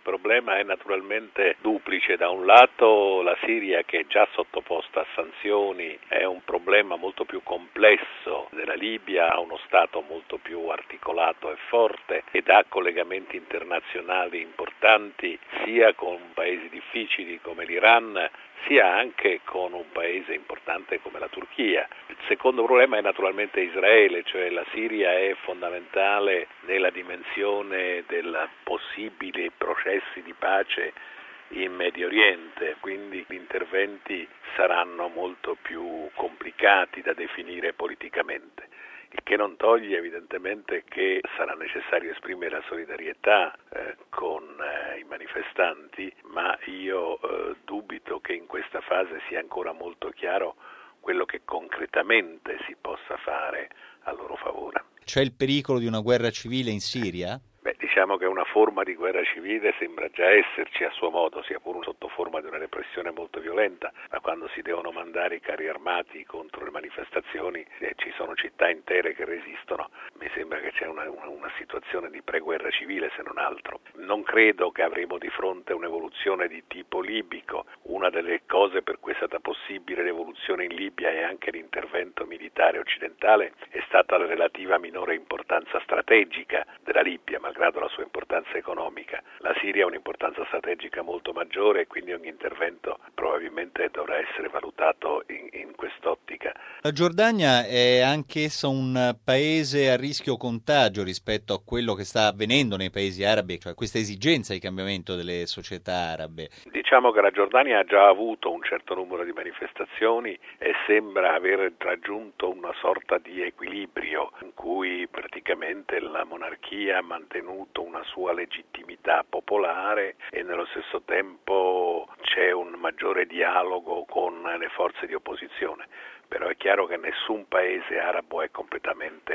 problema è naturalmente duplice. Da un lato la Siria, che è già sottoposta a sanzioni, è un problema molto più complesso della Libia, ha uno Stato molto più articolato e forte ed ha collegamenti internazionali importanti sia con paesi difficili come l'Iran, sia anche con un paese importante come la Turchia. Il secondo problema è naturalmente Israele, cioè la Siria è fondamentale nella dimensione dei possibili processi di pace in Medio Oriente, quindi gli interventi saranno molto più complicati da definire politicamente. Il che non toglie evidentemente che sarà necessario esprimere la solidarietà con i manifestanti, ma io dubito che in questa fase sia ancora molto chiaro quello che concretamente si possa fare a loro favore. C'è il pericolo di una guerra civile in Siria? Diciamo che una forma di guerra civile sembra già esserci a suo modo, sia pure sotto forma di una repressione molto violenta, ma quando si devono mandare i carri armati contro le manifestazioni ci sono città intere che resistono, mi sembra che c'è una situazione di preguerra civile se non altro. Non credo che avremo di fronte un'evoluzione di tipo libico. Una delle cose per cui è stata possibile l'evoluzione in Libia e anche l'intervento militare occidentale è stata la relativa minore importanza strategica della Libia, malgrado la sua importanza economica. La Siria ha un'importanza strategica molto maggiore e quindi ogni intervento probabilmente dovrà essere valutato in quest'ottica. La Giordania è anch'essa un paese a rischio contagio rispetto a quello che sta avvenendo nei paesi arabi, cioè questa esigenza di cambiamento delle società arabe. Diciamo che la Giordania ha già avuto un certo numero di manifestazioni e sembra aver raggiunto una sorta di equilibrio in cui praticamente la monarchia ha mantenuto una sua legittimità popolare e nello stesso tempo c'è un maggiore dialogo con le forze di opposizione. Però è chiaro che nessun paese arabo è completamente